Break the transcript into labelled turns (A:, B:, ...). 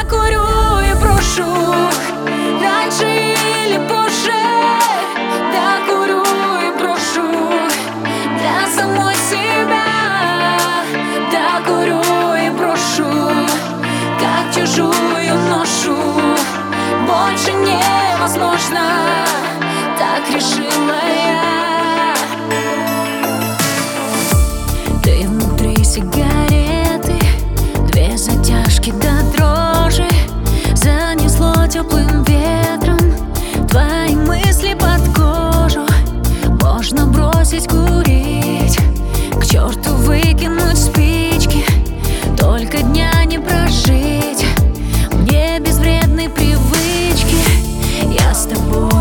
A: докурю и брошу раньше или позже. Докурю и брошу для самой себя. Докурю и брошу как чужую ношу. Больше невозможно, так решила я. Ты внутри сигареты, две затяжки до дрожи. Занесло теплым ветром твои мысли под кожу. Можно бросить курить, к черту выкинуть спички. Только дня не прожить мне без вредной привычки. Я с тобой